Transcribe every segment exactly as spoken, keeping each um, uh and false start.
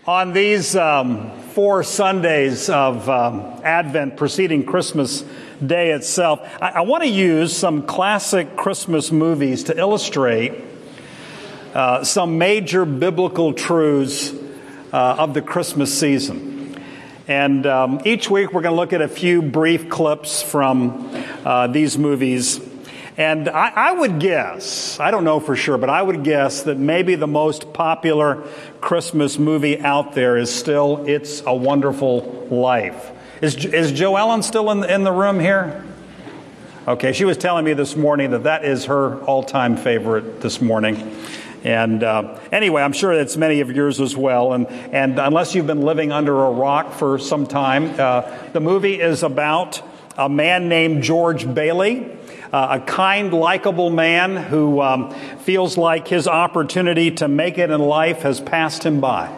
On these um, four Sundays of um, Advent preceding Christmas Day itself, I, I want to use some classic Christmas movies to illustrate uh, some major biblical truths uh, of the Christmas season. And um, each week we're going to look at a few brief clips from uh, these movies. And I, I would guess, I don't know for sure, but I would guess that maybe the most popular Christmas movie out there is still It's a Wonderful Life. Is, is Joellen still in the, in the room here? Okay, she was telling me this morning that that is her all-time favorite this morning. And uh, anyway, I'm sure it's many of yours as well. And, and unless you've been living under a rock for some time, uh, the movie is about a man named George Bailey. Uh, a kind, likable man who um, feels like his opportunity to make it in life has passed him by.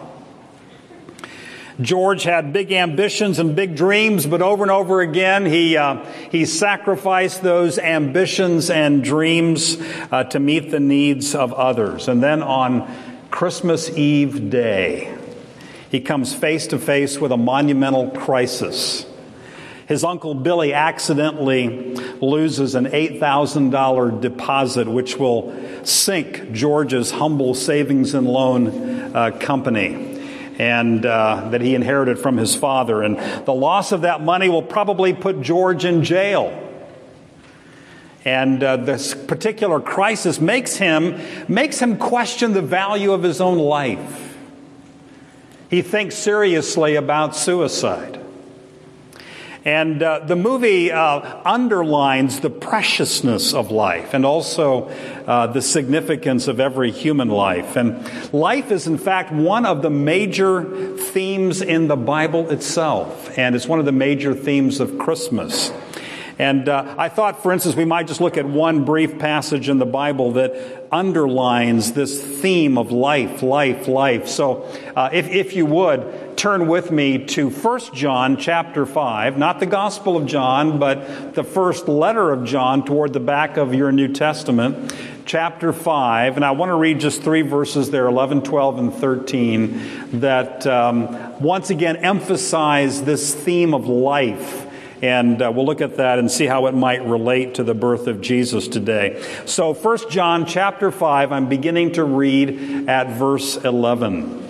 George had big ambitions and big dreams, but over and over again he uh, he sacrificed those ambitions and dreams uh, to meet the needs of others. And then on Christmas Eve day, he comes face to face with a monumental crisis. His Uncle Billy accidentally loses an eight thousand dollars deposit, which will sink George's humble savings and loan uh, company, and uh, that he inherited from his father. And the loss of that money will probably put George in jail. And uh, this particular crisis makes him makes him question the value of his own life. He thinks seriously about suicide. And uh, the movie uh, underlines the preciousness of life and also uh, the significance of every human life. And life is, in fact, one of the major themes in the Bible itself. And it's one of the major themes of Christmas. And uh, I thought, for instance, we might just look at one brief passage in the Bible that underlines this theme of life, life, life. So uh, if, if you would, turn with me to First John chapter five, not the Gospel of John, but the first letter of John toward the back of your New Testament, chapter five. And I want to read just three verses there, eleven, twelve, and thirteen, that um, once again emphasize this theme of life. And uh, we'll look at that and see how it might relate to the birth of Jesus today. So First John chapter five, I'm beginning to read at verse eleven.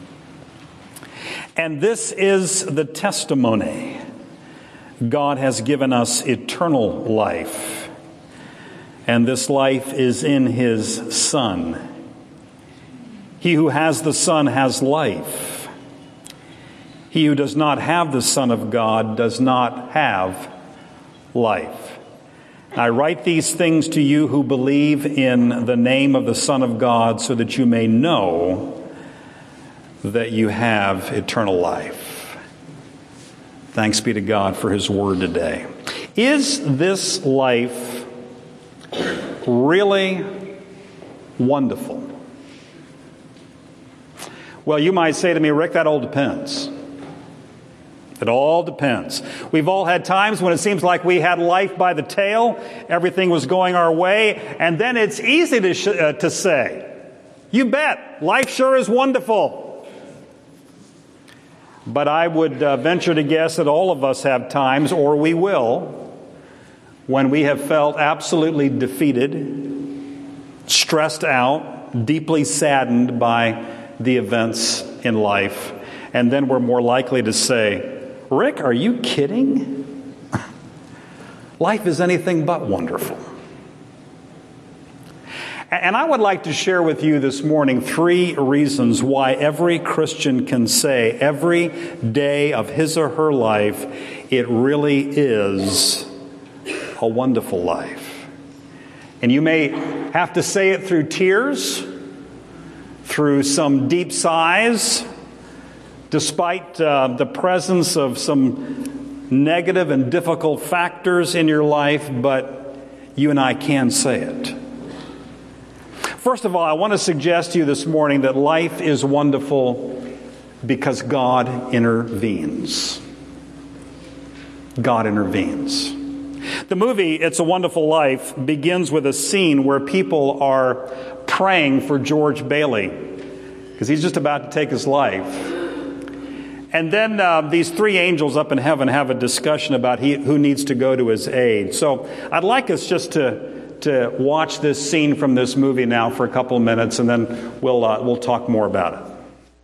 And this is the testimony: God has given us eternal life, and this life is in His Son. He who has the Son has life. He who does not have the Son of God does not have life. I write these things to you who believe in the name of the Son of God, so that you may know that you have eternal life. Thanks be to God for His word today. Is this life really wonderful? Well, you might say to me, Rick, that all depends. It all depends. We've all had times when it seems like we had life by the tail, everything was going our way, and then it's easy to sh- uh, to say, you bet, life sure is wonderful. But I would uh, venture to guess that all of us have times, or we will, when we have felt absolutely defeated, stressed out, deeply saddened by the events in life. And then we're more likely to say, Rick, are you kidding? Life is anything but wonderful. And I would like to share with you this morning three reasons why every Christian can say every day of his or her life, it really is a wonderful life. And you may have to say it through tears, through some deep sighs, despite uh, the presence of some negative and difficult factors in your life, but you and I can say it. First of all, I want to suggest to you this morning that life is wonderful because God intervenes. God intervenes. The movie, It's a Wonderful Life, begins with a scene where people are praying for George Bailey because he's just about to take his life. And then uh, these three angels up in heaven have a discussion about he, who needs to go to his aid. So I'd like us just to, to watch this scene from this movie now for a couple of minutes, and then we'll, uh, we'll talk more about it.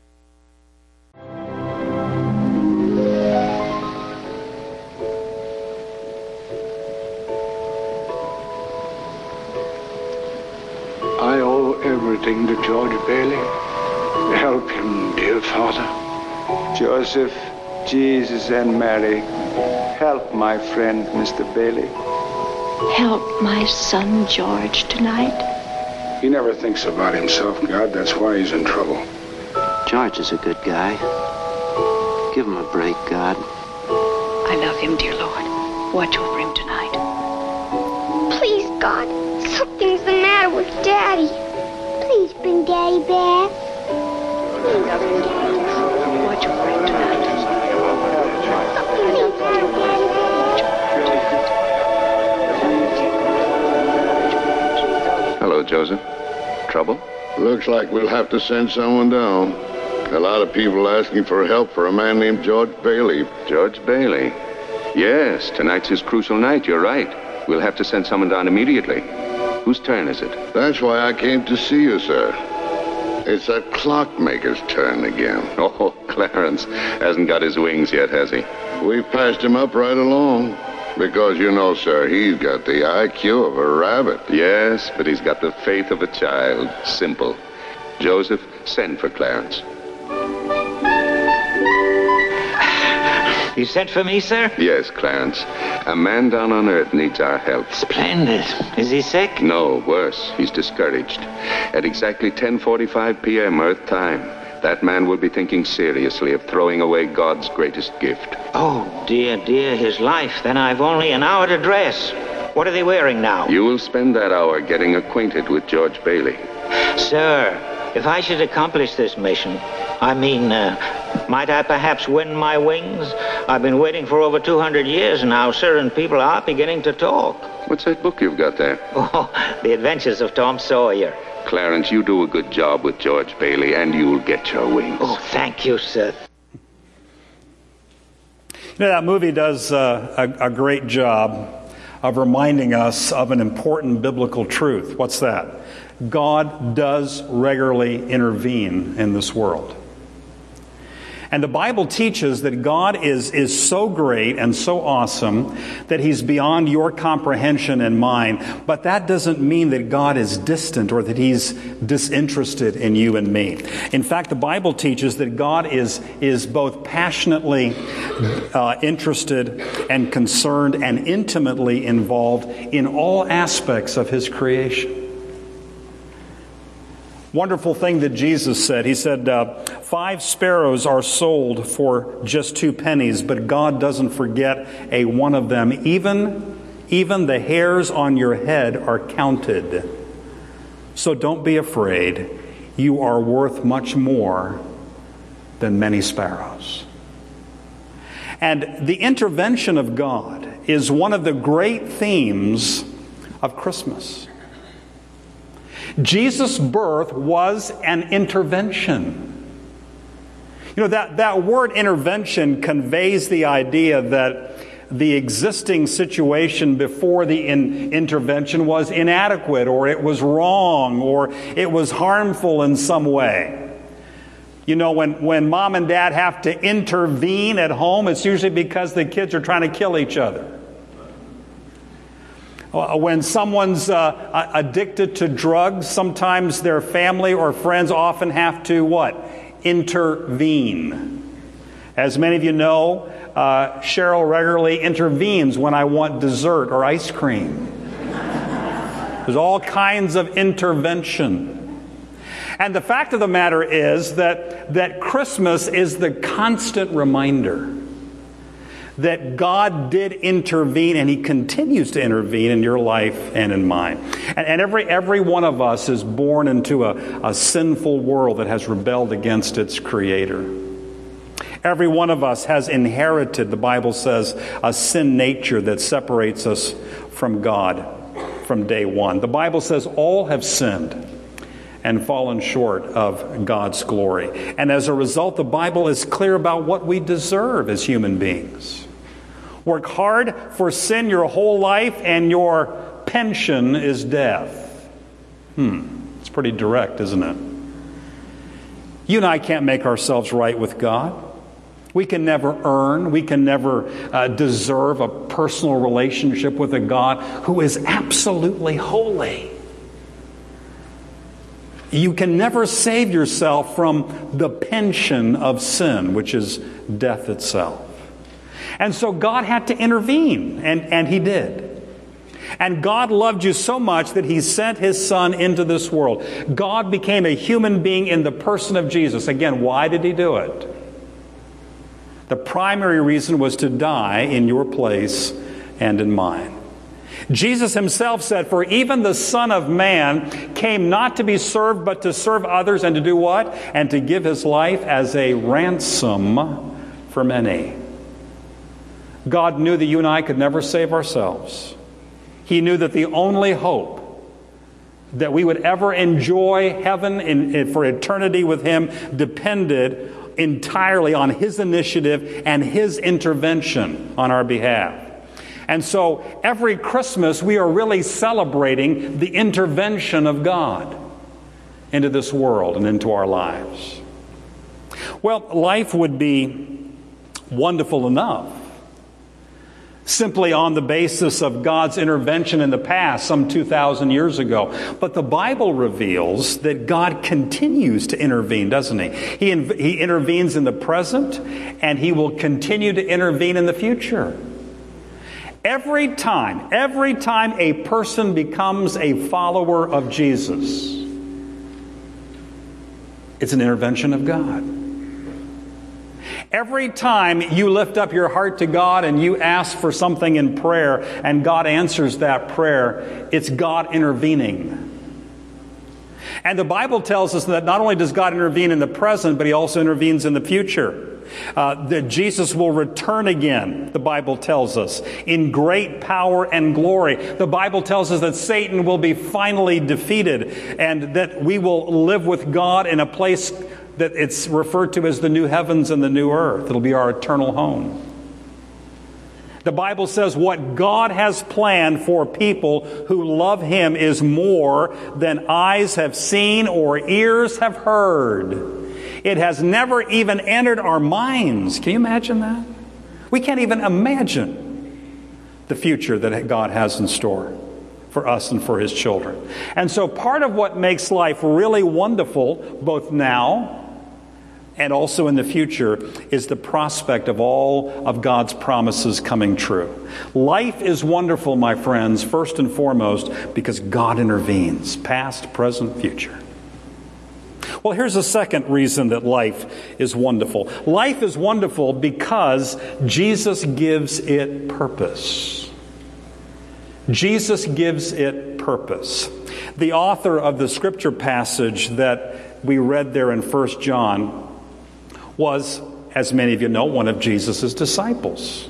I owe everything to George Bailey. Help him, dear Father. Joseph, Jesus, and Mary, help my friend, Mister Bailey. Help my son George tonight. He never thinks about himself, God. That's why he's in trouble. George is a good guy. Give him a break, God. I love him, dear Lord. Watch over him tonight. Please, God, something's the matter with Daddy. Please bring Daddy back. I love him, dear Lord. Watch over him tonight. Something's the matter with Daddy. Hello, Joseph. Trouble? Looks like we'll have to send someone down. A lot of people asking for help for a man named George Bailey. George Bailey. Yes, tonight's his crucial night. You're right. We'll have to send someone down immediately. Whose turn is it? That's why I came to see you, sir. It's that clockmaker's turn again. Oh, Clarence hasn't got his wings yet, has he? We've passed him up right along. Because, you know, sir, he's got the I Q of a rabbit. Yes, but he's got the faith of a child. Simple. Joseph, send for Clarence. You sent for me, sir? Yes, Clarence. A man down on Earth needs our help. Splendid. Is he sick? No, worse. He's discouraged. At exactly ten forty-five p.m. Earth time, that man will be thinking seriously of throwing away God's greatest gift. Oh, dear, dear, his life. Then I've only an hour to dress. What are they wearing now? You will spend that hour getting acquainted with George Bailey. Sir, if I should accomplish this mission, I mean, uh, might I perhaps win my wings? I've been waiting for over two hundred years now, sir, and people are beginning to talk. What's that book you've got there? Oh, The Adventures of Tom Sawyer. Clarence, you do a good job with George Bailey, and you'll get your wings. Oh, thank you, sir. You know, that movie does uh, a, a great job of reminding us of an important biblical truth. What's that? God does regularly intervene in this world. And the Bible teaches that God is, is so great and so awesome that He's beyond your comprehension and mine. But that doesn't mean that God is distant or that He's disinterested in you and me. In fact, the Bible teaches that God is, is both passionately uh, interested and concerned and intimately involved in all aspects of His creation. Wonderful thing that Jesus said. He said, uh, five sparrows are sold for just two pennies, but God doesn't forget a one of them. Even, even the hairs on your head are counted. So don't be afraid. You are worth much more than many sparrows. And the intervention of God is one of the great themes of Christmas. Jesus' birth was an intervention. You know, that, that word intervention conveys the idea that the existing situation before the in, intervention was inadequate, or it was wrong, or it was harmful in some way. You know, when, when mom and dad have to intervene at home, it's usually because the kids are trying to kill each other. When someone's uh, addicted to drugs, sometimes their family or friends often have to what? Intervene. As many of you know, uh, Cheryl regularly intervenes when I want dessert or ice cream. There's all kinds of intervention. And the fact of the matter is that, that Christmas is the constant reminder that God did intervene, and He continues to intervene in your life and in mine. And, and every every one of us is born into a, a sinful world that has rebelled against its Creator. Every one of us has inherited, the Bible says, a sin nature that separates us from God from day one. The Bible says all have sinned and fallen short of God's glory. And as a result, the Bible is clear about what we deserve as human beings. Work hard for sin your whole life, and your pension is death. Hmm, it's pretty direct, isn't it? You and I can't make ourselves right with God. We can never earn, we can never uh, deserve a personal relationship with a God who is absolutely holy. You can never save yourself from the pension of sin, which is death itself. And so God had to intervene, and, and He did. And God loved you so much that He sent His Son into this world. God became a human being in the person of Jesus. Again, why did He do it? The primary reason was to die in your place and in mine. Jesus Himself said, "For even the Son of Man came not to be served, but to serve others," and to do what? And to give His life as a ransom for many. God knew that you and I could never save ourselves. He knew that the only hope that we would ever enjoy heaven in, in, for eternity with Him depended entirely on His initiative and His intervention on our behalf. And so every Christmas we are really celebrating the intervention of God into this world and into our lives. Well, life would be wonderful enough simply on the basis of God's intervention in the past, some two thousand years ago. But the Bible reveals that God continues to intervene, doesn't He? He, he intervenes in the present, and He will continue to intervene in the future. Every time, every time a person becomes a follower of Jesus, it's an intervention of God. Every time you lift up your heart to God and you ask for something in prayer and God answers that prayer, it's God intervening. And the Bible tells us that not only does God intervene in the present, but He also intervenes in the future. Uh, that Jesus will return again, the Bible tells us, in great power and glory. The Bible tells us that Satan will be finally defeated and that we will live with God in a place that it's referred to as the new heavens and the new earth. It'll be our eternal home. The Bible says what God has planned for people who love Him is more than eyes have seen or ears have heard. It has never even entered our minds. Can you imagine that? We can't even imagine the future that God has in store for us and for His children. And so part of what makes life really wonderful, both now and also in the future, is the prospect of all of God's promises coming true. Life is wonderful, my friends, first and foremost, because God intervenes, past, present, future. Well, here's a second reason that life is wonderful. Life is wonderful because Jesus gives it purpose. Jesus gives it purpose. The author of the scripture passage that we read there in First John was, as many of you know, one of Jesus' disciples.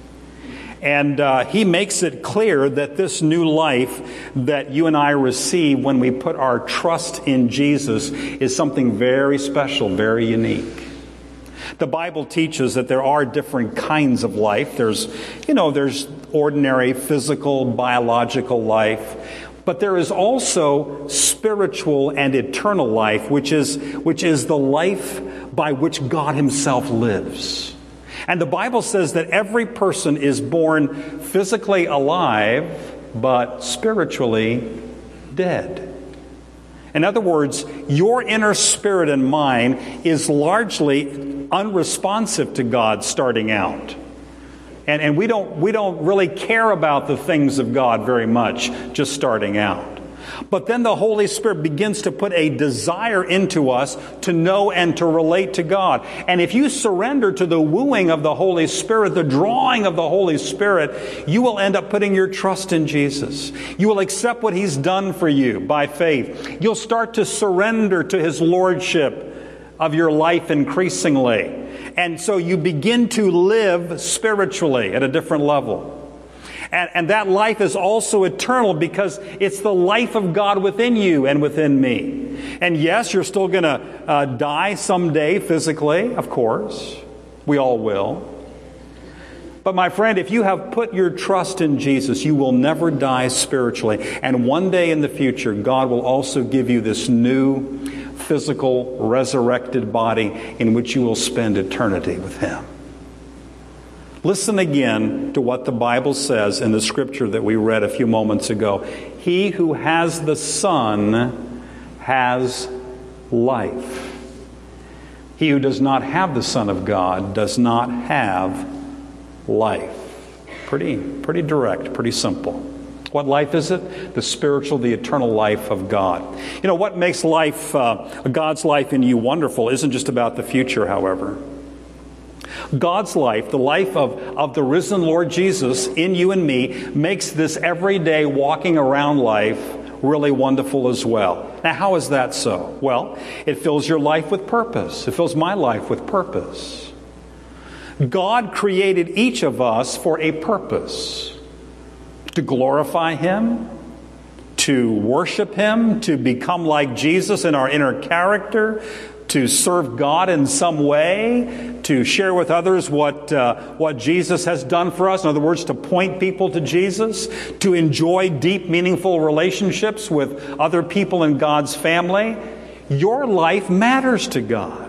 And uh, he makes it clear that this new life that you and I receive when we put our trust in Jesus is something very special, very unique. The Bible teaches that there are different kinds of life. There's, you know, there's ordinary physical, biological life. But there is also spiritual and eternal life, which is, which is the life by which God Himself lives. And the Bible says that every person is born physically alive, but spiritually dead. In other words, your inner spirit and mine is largely unresponsive to God starting out. And, and we don't, we don't really care about the things of God very much just starting out. But then the Holy Spirit begins to put a desire into us to know and to relate to God. And if you surrender to the wooing of the Holy Spirit, the drawing of the Holy Spirit, you will end up putting your trust in Jesus. You will accept what He's done for you by faith. You'll start to surrender to His lordship of your life increasingly. And so you begin to live spiritually at a different level. And, and that life is also eternal because it's the life of God within you and within me. And yes, you're still going to uh, die someday physically, of course. We all will. But my friend, if you have put your trust in Jesus, you will never die spiritually. And one day in the future, God will also give you this new physical, resurrected body in which you will spend eternity with Him. Listen again to what the Bible says in the scripture that we read a few moments ago. He who has the Son has life. He who does not have the Son of God does not have life. Pretty, pretty direct, pretty simple. What life is it? The spiritual, the eternal life of God. You know, what makes life, uh, God's life in you wonderful isn't just about the future, however. God's life, the life of, of the risen Lord Jesus in you and me, makes this everyday walking around life really wonderful as well. Now, how is that so? Well, it fills your life with purpose. It fills my life with purpose. God created each of us for a purpose. To glorify Him, to worship Him, to become like Jesus in our inner character, to serve God in some way, to share with others what uh, what Jesus has done for us. In other words, to point people to Jesus, to enjoy deep, meaningful relationships with other people in God's family. Your life matters to God.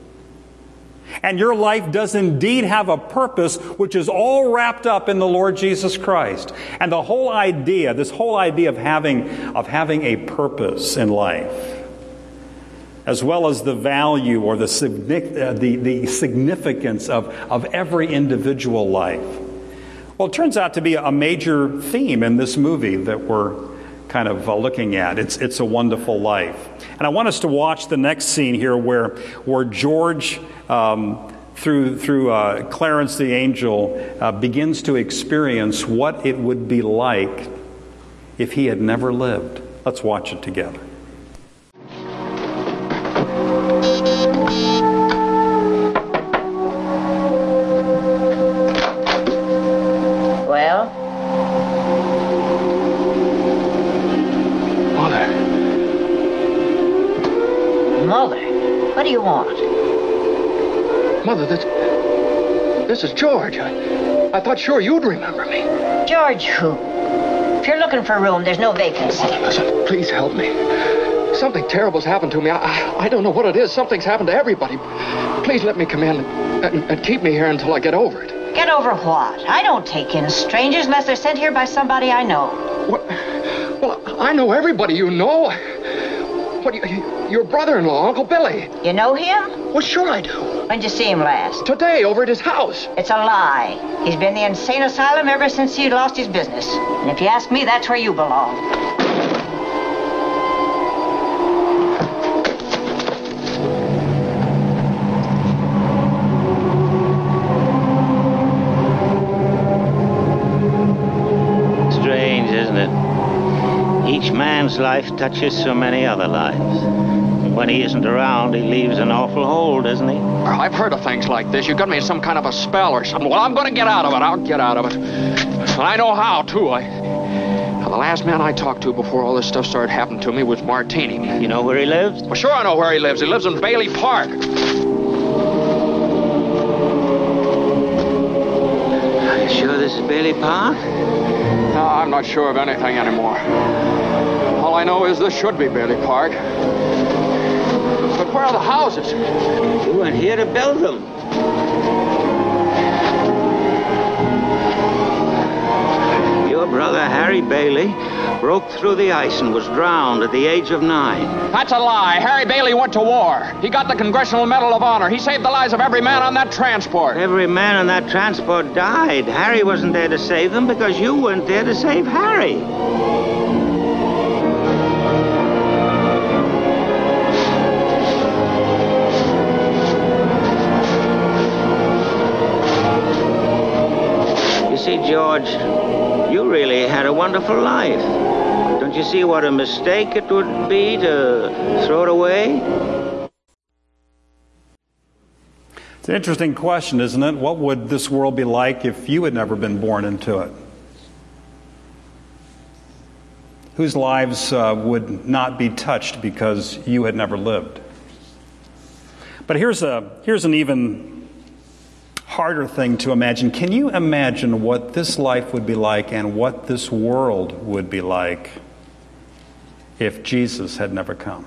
And your life does indeed have a purpose which is all wrapped up in the Lord Jesus Christ. And the whole idea, this whole idea of having, of having a purpose in life, as well as the value or the, uh, the, the significance of, of every individual life. Well, it turns out to be a major theme in this movie that we're kind of uh, looking at. It's, it's a Wonderful Life. And I want us to watch the next scene here where, where George, um, through, through uh, Clarence the angel, uh, begins to experience what it would be like if he had never lived. Let's watch it together. Well? Mother. Mother? What do you want? Mother, this... This is George. I, I thought sure you'd remember me. George who? If you're looking for a room, there's no vacancy. Mother, listen, please help me. Something terrible's happened to me. I, I, I don't know what it is. Something's happened to everybody. Please let me come in and, and, and keep me here until I get over it. Get over what? I don't take in strangers unless they're sent here by somebody I know. What? Well, I know everybody you know. What, you, your brother-in-law, Uncle Billy. You know him? Well, sure I do. When'd you see him last? Today, over at his house. It's a lie. He's been in the insane asylum ever since he lost his business. And if you ask me, that's where you belong. Strange, isn't it? Each man's life touches so many other lives. When he isn't around, he leaves an awful hole, doesn't he? I've heard of things like this. You got me in some kind of a spell or something. Well, I'm going to get out of it. I'll get out of it. And I know how, too. I... Now, the last man I talked to before all this stuff started happening to me was Martini. You know where he lives? Well, sure I know where he lives. He lives in Bailey Park. Are you sure this is Bailey Park? No, I'm not sure of anything anymore. All I know is this should be Bailey Park. But where are the houses? You went here to build them. Your brother, Harry Bailey, broke through the ice and was drowned at the age of nine. That's a lie. Harry Bailey went to war. He got the Congressional Medal of Honor. He saved the lives of every man on that transport. Every man on that transport died. Harry wasn't there to save them because you weren't there to save Harry. See, George, you really had a wonderful life. Don't you see what a mistake it would be to throw it away? It's an interesting question, isn't it? What would this world be like if you had never been born into it? whose lives uh, would not be touched because you had never lived. But here's a here's an even harder thing to imagine. Can you imagine what this life would be like and what this world would be like if Jesus had never come?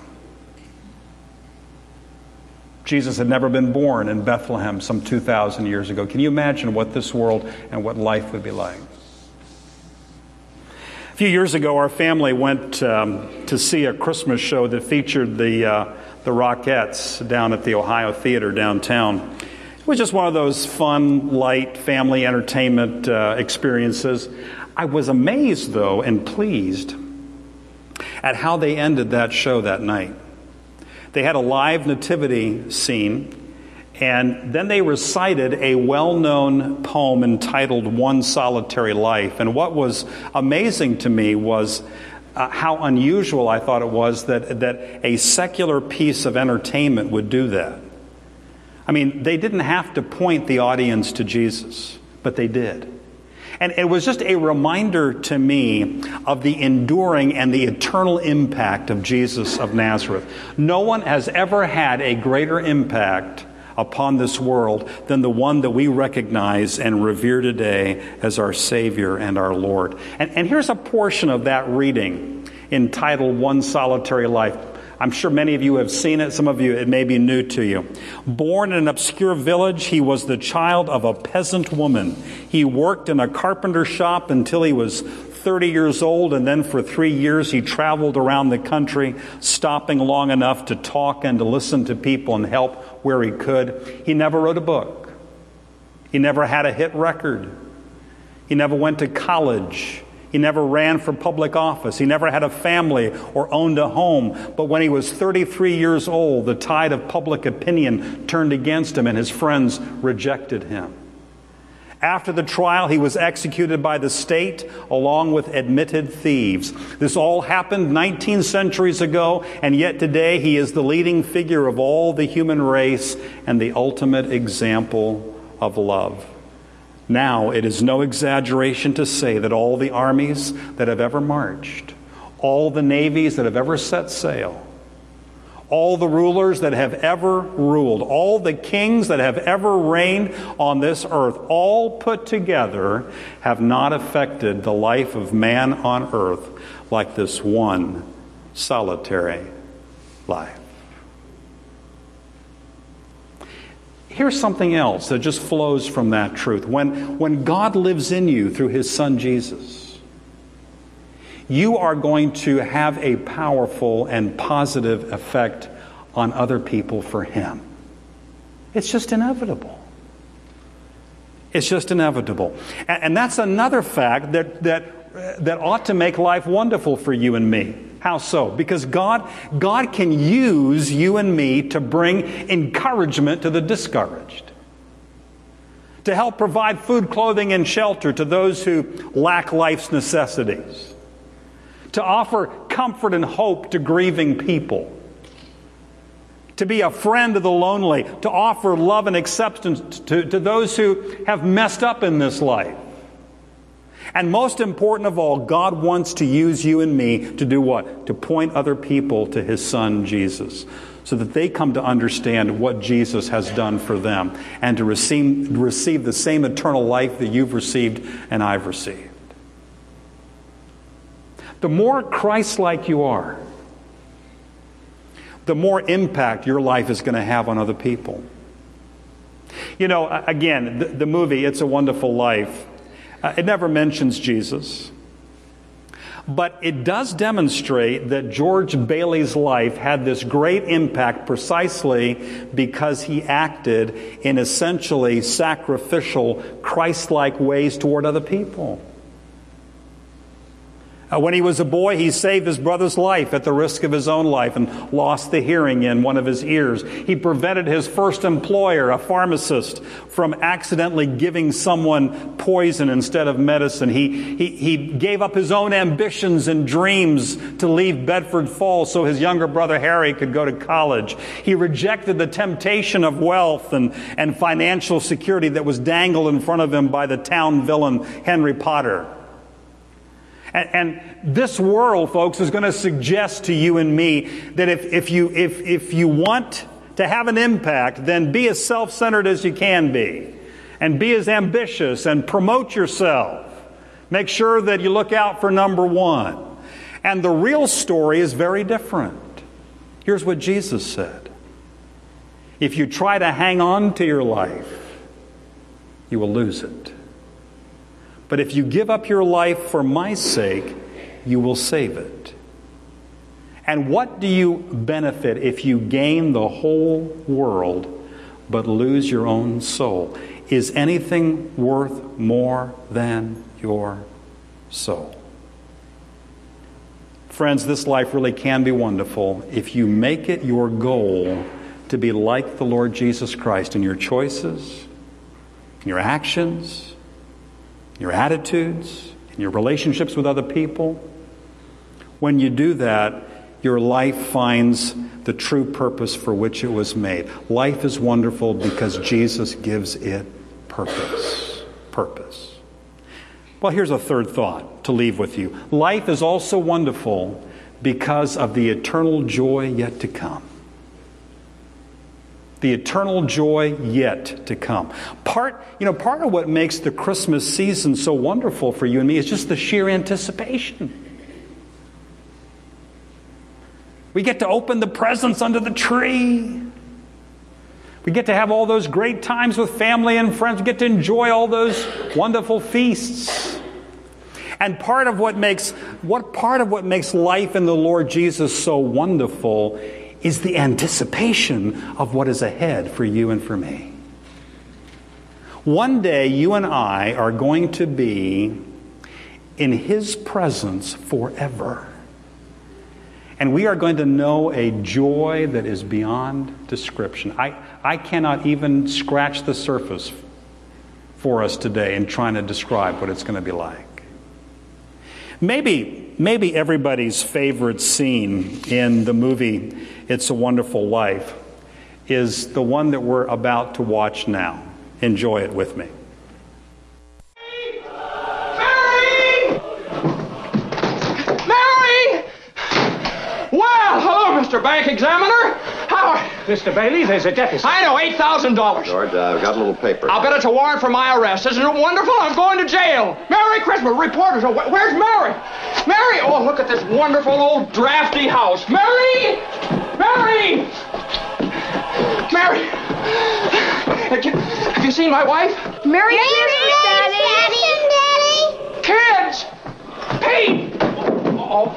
Jesus had never been born in Bethlehem some two thousand years ago. Can you imagine what this world and what life would be like? A few years ago, our family went um, to see a Christmas show that featured the uh, the Rockettes down at the Ohio Theater downtown. It was just one of those fun, light family entertainment uh, experiences. I was amazed, though, and pleased at how they ended that show that night. They had a live nativity scene, and then they recited a well-known poem entitled One Solitary Life. And what was amazing to me was uh, how unusual I thought it was that, that a secular piece of entertainment would do that. I mean, they didn't have to point the audience to Jesus, but they did. And it was just a reminder to me of the enduring and the eternal impact of Jesus of Nazareth. No one has ever had a greater impact upon this world than the one that we recognize and revere today as our Savior and our Lord. And, and here's a portion of that reading entitled One Solitary Life. I'm sure many of you have seen it. Some of you, it may be new to you. Born in an obscure village, he was the child of a peasant woman. He worked in a carpenter shop until he was thirty years old, and then for three years he traveled around the country, stopping long enough to talk and to listen to people and help where he could. He never wrote a book. He never had a hit record. He never went to college. He never ran for public office. He never had a family or owned a home. But when he was thirty-three years old, the tide of public opinion turned against him and his friends rejected him. After the trial, he was executed by the state along with admitted thieves. This all happened nineteen centuries ago, and yet today he is the leading figure of all the human race and the ultimate example of love. Now, it is no exaggeration to say that all the armies that have ever marched, all the navies that have ever set sail, all the rulers that have ever ruled, all the kings that have ever reigned on this earth, all put together, have not affected the life of man on earth like this one solitary life. Here's something else that just flows from that truth. When, when God lives in you through His Son Jesus, you are going to have a powerful and positive effect on other people for Him. It's just inevitable. It's just inevitable. And, and that's another fact that, that, that ought to make life wonderful for you and me. How so? Because God, God can use you and me to bring encouragement to the discouraged, to help provide food, clothing, and shelter to those who lack life's necessities, to offer comfort and hope to grieving people, to be a friend to the lonely, to offer love and acceptance to, to those who have messed up in this life. And most important of all, God wants to use you and me to do what? To point other people to His Son, Jesus, so that they come to understand what Jesus has done for them and to receive, receive the same eternal life that you've received and I've received. The more Christ-like you are, the more impact your life is going to have on other people. You know, again, the, the movie It's a Wonderful Life, Uh, it never mentions Jesus, but it does demonstrate that George Bailey's life had this great impact precisely because he acted in essentially sacrificial, Christ-like ways toward other people. Uh, when he was a boy, he saved his brother's life at the risk of his own life and lost the hearing in one of his ears. He prevented his first employer, a pharmacist, from accidentally giving someone poison instead of medicine. He, he, he gave up his own ambitions and dreams to leave Bedford Falls so his younger brother Harry could go to college. He rejected the temptation of wealth and, and financial security that was dangled in front of him by the town villain Henry Potter. And, and this world, folks, is going to suggest to you and me that if, if, you, if, if you want to have an impact, then be as self-centered as you can be. And be as ambitious and promote yourself. Make sure that you look out for number one. And the real story is very different. Here's what Jesus said. If you try to hang on to your life, you will lose it. But if you give up your life for my sake, you will save it. And what do you benefit if you gain the whole world but lose your own soul? Is anything worth more than your soul? Friends, this life really can be wonderful if you make it your goal to be like the Lord Jesus Christ in your choices, in your actions, your attitudes, in your relationships with other people. When you do that, your life finds the true purpose for which it was made. Life is wonderful because Jesus gives it purpose. Purpose. Well, here's a third thought to leave with you. Life is also wonderful because of the eternal joy yet to come. The eternal joy yet to come. Part, you know, part of what makes the Christmas season so wonderful for you and me is just the sheer anticipation. We get to open the presents under the tree. We get to have all those great times with family and friends. We get to enjoy all those wonderful feasts. And part of what makes what part of what makes life in the Lord Jesus so wonderful is the anticipation of what is ahead for you and for me. One day you and I are going to be in His presence forever. And we are going to know a joy that is beyond description. I, I cannot even scratch the surface for us today in trying to describe what it's going to be like. Maybe, maybe everybody's favorite scene in the movie It's a Wonderful Life is the one that we're about to watch now. Enjoy it with me. Well, hello, Mister Bank Examiner. How are you? Mister Bailey, there's a deficit. I know, eight thousand dollars. George, uh, I've got a little paper. I'll bet it's a warrant for my arrest. Isn't it wonderful? I'm going to jail. Merry Christmas. Reporters. Oh, wh- where's Mary? Mary! Oh, look at this wonderful old drafty house. Mary! Mary! Mary! Have you seen my wife? Merry Christmas, Daddy! Daddy! Kids! Pete! Oh.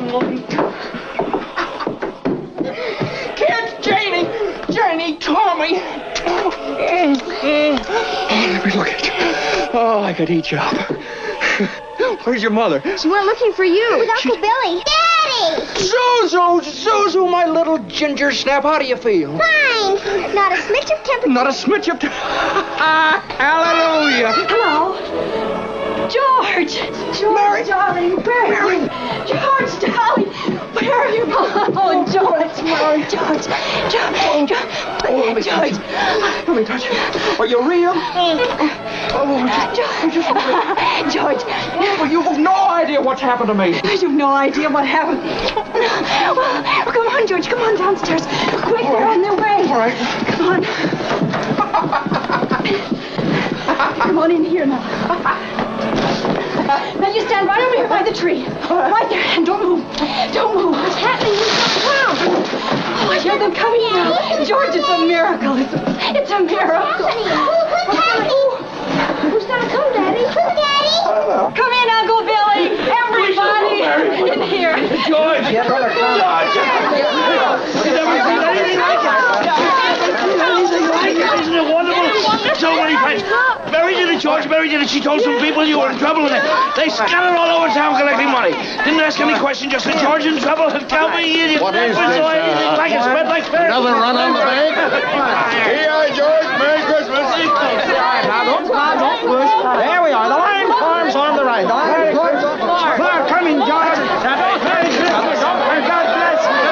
Kids, Janie! Janie, Tommy! Oh, let me look at you. Oh, I could eat you up. Where's your mother? She went looking for you. With Uncle Billy. Daddy! Zuzu! Zuzu, my little ginger snap. How do you feel? Fine. Not a smidge of temperature. Not a smidge of temperature. Hallelujah. Hello. George! George, Mary. darling, where are you? George, darling, where are you? Oh, George, Mary. George, George, George, Oh, let me George. touch you. Let me touch you. Are you real? Oh, George. just, just George. Oh, you have no idea what's happened to me. You've no idea what happened. Well, come on, George, come on downstairs. Quick, they're on their way. All right. Come on. Come on in here now. Now you stand right over here by the tree. Right there, and don't move. Don't move. What's happening? Wow. Oh, I hear them coming now. George, it's a miracle. It's a, it's a miracle. Who's happening? Who's gonna come, Daddy? Who's Daddy? Come in, Uncle Billy. Everybody in here. George! George! Is everything anything like it? Anything like it? Isn't it wonderful? So many friends. Mary did it, George. Mary did it. She told some people you were in trouble with it. They scattered all over town collecting money. Didn't ask any questions. Just said, George in trouble. Tell me, you What is never this, saw anything uh, like it. Spread like fair. Another run on the bank? Here, George. Merry Christmas. Now, don't, now, don't push. There we are. The line farms on the right. The line farms on the right. Now, come in, George. Now, don't Merry Christmas. Don't Merry God bless you.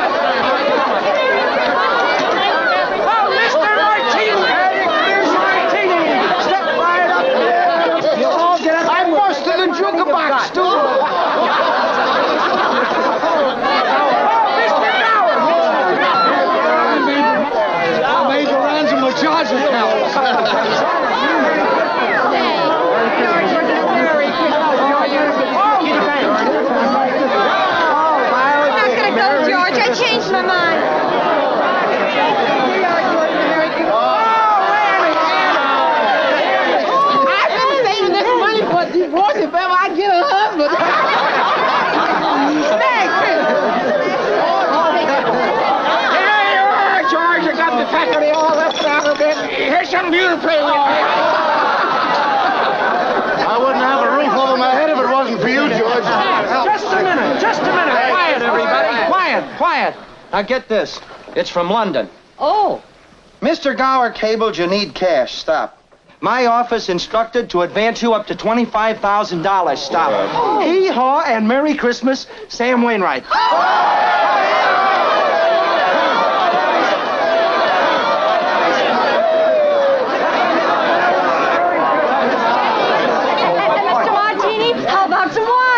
Oh, Mister Martini. Here's Martini. Step right up here. You all get up. I busted the jukebox, too. I'm not going to go, George. I changed my mind. I've been saving this money for a divorce if ever I get a husband. Merry Hey, all right, George, you got the faculty all left out of it. Here's something you to play with. I wouldn't have a roof over my head if it wasn't for you, George. Just a minute, just a minute. Quiet, everybody. Quiet, quiet. Now get this. It's from London. Oh. Mister Gower cabled you need cash. Stop. My office instructed to advance you up to twenty-five thousand dollars. Stop. Oh. Hee-haw and Merry Christmas, Sam Wainwright. Mister Martini, how about some water?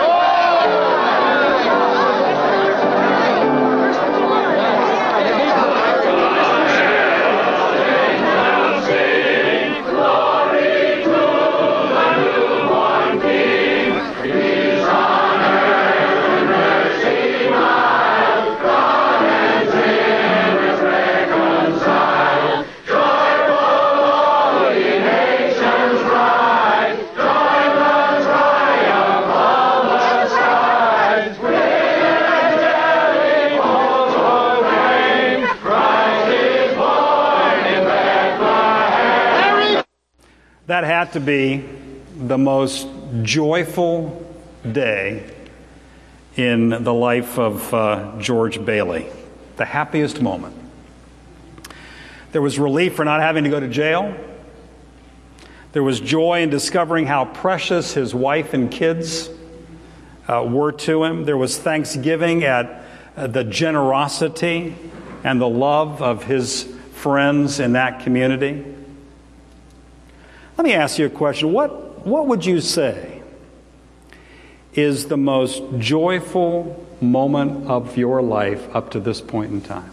That had to be the most joyful day in the life of uh, George Bailey. The happiest moment. There was relief for not having to go to jail. There was joy in discovering how precious his wife and kids uh, were to him. There was thanksgiving at uh, the generosity and the love of his friends in that community. Let me ask you a question. What, what would you say is the most joyful moment of your life up to this point in time?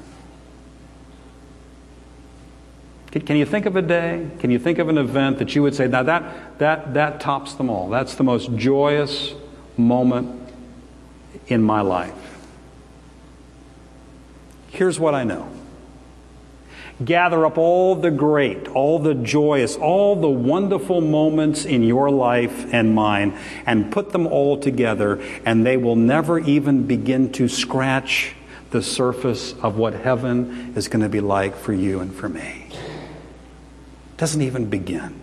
Can, can you think of a day? Can you think of an event that you would say, now that, that, that tops them all? That's the most joyous moment in my life. Here's what I know. Gather up all the great, all the joyous, all the wonderful moments in your life and mine and put them all together, and they will never even begin to scratch the surface of what heaven is going to be like for you and for me. It doesn't even begin.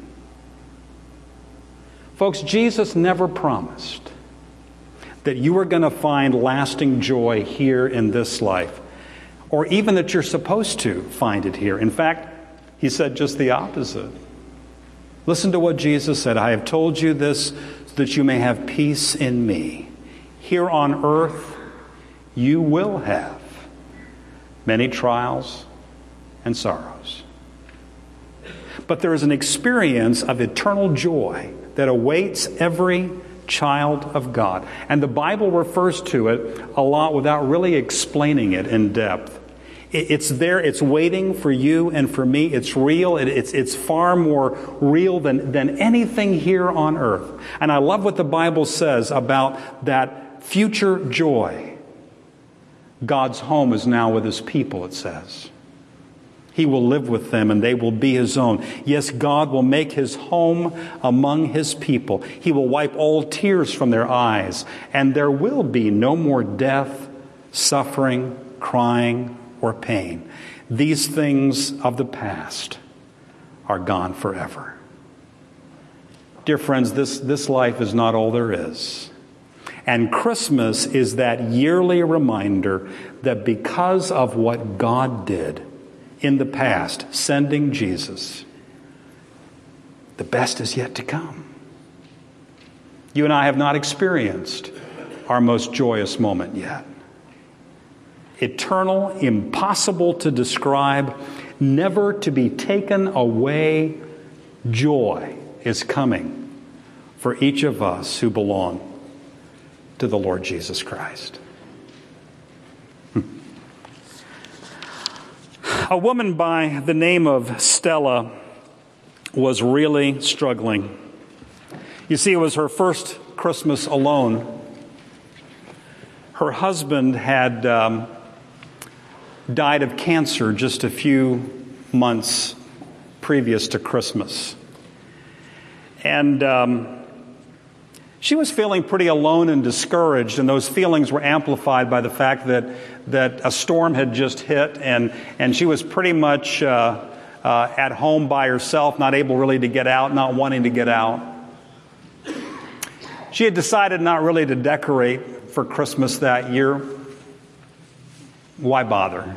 Folks, Jesus never promised that you are going to find lasting joy here in this life, or even that you're supposed to find it here. In fact, he said just the opposite. Listen to what Jesus said. I have told you this so that you may have peace in me. Here on earth, you will have many trials and sorrows. But there is an experience of eternal joy that awaits every child of God. And the Bible refers to it a lot without really explaining it in depth. It's there, it's waiting for you and for me. It's real. It, it's, it's far more real than, than anything here on earth. And I love what the Bible says about that future joy. God's home is now with His people, it says. He will live with them and they will be His own. Yes, God will make His home among His people. He will wipe all tears from their eyes, and there will be no more death, suffering, crying, or pain. These things of the past are gone forever. Dear friends, this, this life is not all there is. And Christmas is that yearly reminder that because of what God did in the past, sending Jesus, the best is yet to come. You and I have not experienced our most joyous moment yet. Eternal, impossible to describe, never to be taken away joy is coming for each of us who belong to the Lord Jesus Christ. A woman by the name of Stella was really struggling. You see, it was her first Christmas alone. Her husband had um, died of cancer just a few months previous to Christmas. And um, she was feeling pretty alone and discouraged, and those feelings were amplified by the fact that that a storm had just hit, and, and she was pretty much uh, uh, at home by herself, not able really to get out, not wanting to get out. She had decided not really to decorate for Christmas that year. Why bother?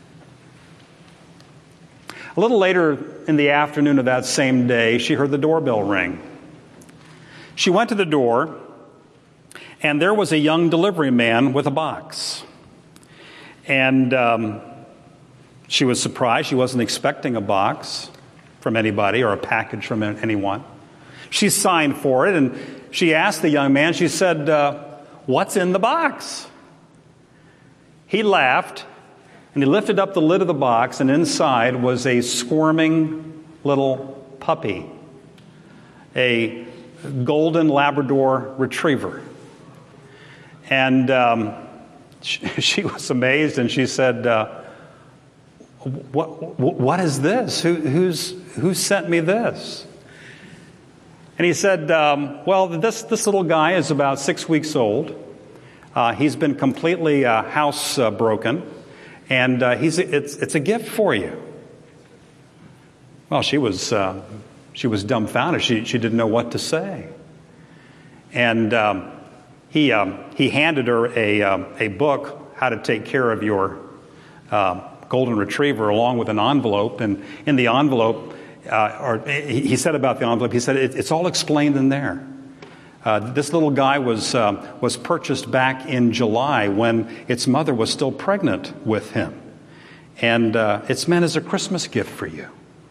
A little later in the afternoon of that same day, she heard the doorbell ring. She went to the door, and there was a young delivery man with a box. And um, she was surprised. She wasn't expecting a box from anybody or a package from anyone. She signed for it, and she asked the young man, she said, uh, "What's in the box?" He laughed, and he lifted up the lid of the box, and inside was a squirming little puppy, a golden Labrador retriever. And um, she, she was amazed, and she said, uh, what, what is this? Who, who's, who sent me this? And he said, um, well, this, this little guy is about six weeks old. Uh, he's been completely uh, house uh, broken, and uh, he's, it's, it's a gift for you. Well, she was... Uh, She was dumbfounded. She, she didn't know what to say. And um, he, um, he handed her a, um, a book, How to Take Care of Your uh, Golden Retriever, along with an envelope. And in the envelope, uh, or he said about the envelope, he said, it, it's all explained in there. Uh, this little guy was, um, was purchased back in July when its mother was still pregnant with him. And uh, it's meant as a Christmas gift for you.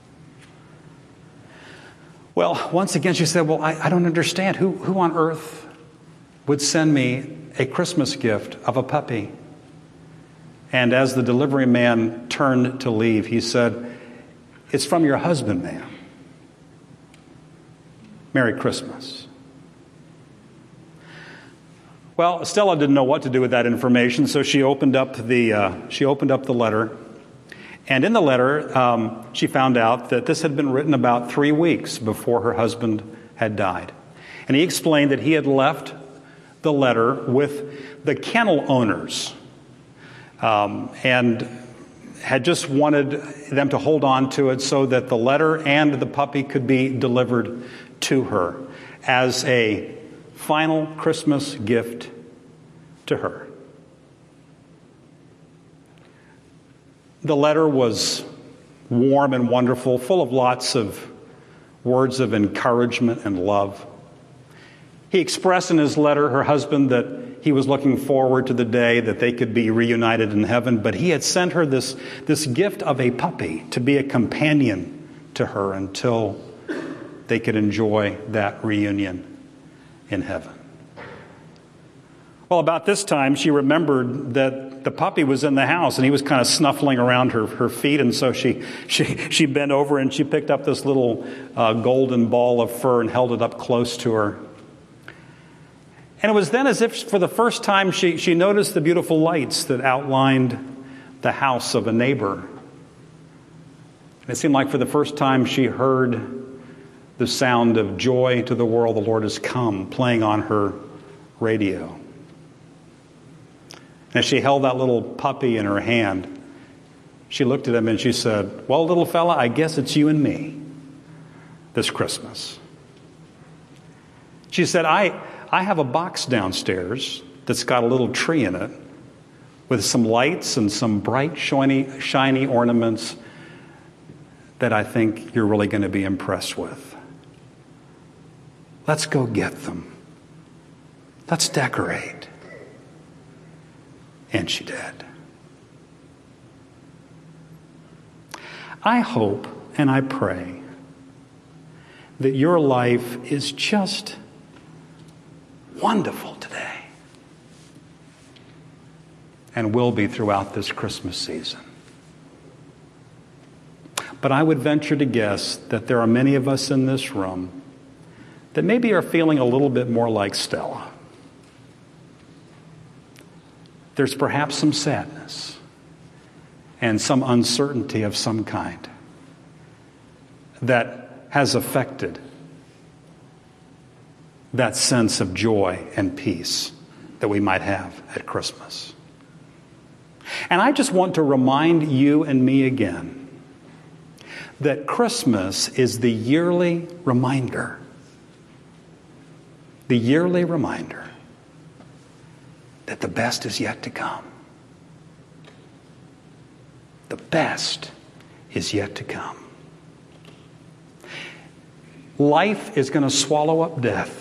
Well, once again, she said, well, I, I don't understand. Who, who on earth would send me a Christmas gift of a puppy? And as the delivery man turned to leave, he said, it's from your husband, ma'am. Merry Christmas. Well, Stella didn't know what to do with that information, so she opened up the, uh, she opened up the letter. And in the letter, um, she found out that this had been written about three weeks before her husband had died. And he explained that he had left the letter with the kennel owners um, and had just wanted them to hold on to it so that the letter and the puppy could be delivered to her as a final Christmas gift to her. The letter was warm and wonderful, full of lots of words of encouragement and love. He expressed in his letter, her husband, that he was looking forward to the day that they could be reunited in heaven, but he had sent her this, this gift of a puppy to be a companion to her until they could enjoy that reunion in heaven. Well, about this time, she remembered that the puppy was in the house, and he was kind of snuffling around her, her feet, and so she, she, she bent over and she picked up this little uh, golden ball of fur and held it up close to her. And it was then as if for the first time she, she noticed the beautiful lights that outlined the house of a neighbor. And it seemed like for the first time she heard the sound of Joy to the World, the Lord Has Come, playing on her radio. As she held that little puppy in her hand, she looked at him and she said, well, little fella, I guess it's you and me this Christmas. She said, I, I have a box downstairs that's got a little tree in it with some lights and some bright, shiny, shiny ornaments that I think you're really going to be impressed with. Let's go get them. Let's decorate. And she did. I hope and I pray that your life is just wonderful today and will be throughout this Christmas season. But But I would venture to guess that there are many of us in this room that maybe are feeling a little bit more like Stella. There's perhaps some sadness and some uncertainty of some kind that has affected that sense of joy and peace that we might have at Christmas. And I just want to remind you and me again that Christmas is the yearly reminder, the yearly reminder that the best is yet to come. The best is yet to come. Life is going to swallow up death.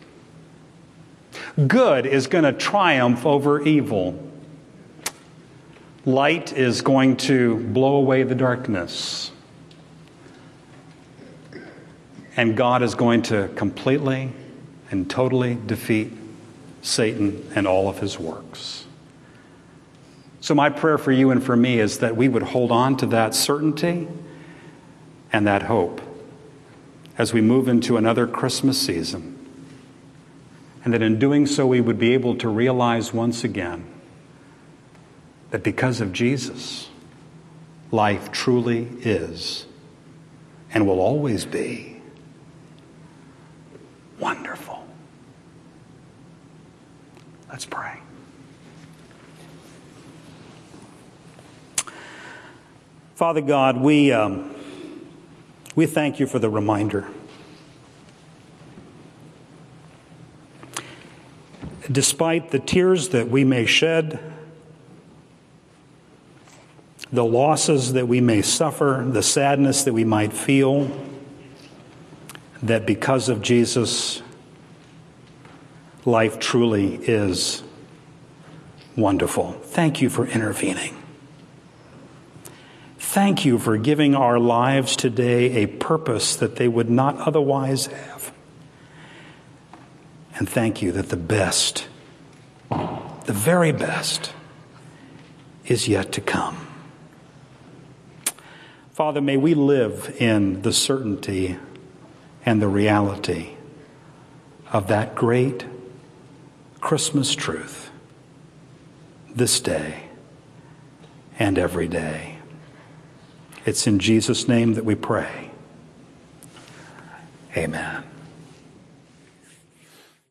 Good is going to triumph over evil. Light is going to blow away the darkness. And God is going to completely and totally defeat Satan and all of his works. So my prayer for you and for me is that we would hold on to that certainty and that hope as we move into another Christmas season. And that in doing so, we would be able to realize once again that because of Jesus, life truly is and will always be wonderful. Let's pray. Father God, we um, we thank you for the reminder. Despite the tears that we may shed, the losses that we may suffer, the sadness that we might feel, that because of Jesus, life truly is wonderful. Thank you for intervening. Thank you for giving our lives today a purpose that they would not otherwise have. And thank you that the best, the very best, is yet to come. Father, may we live in the certainty and the reality of that great Christmas truth this day and every day. It's in Jesus' name that we pray. Amen.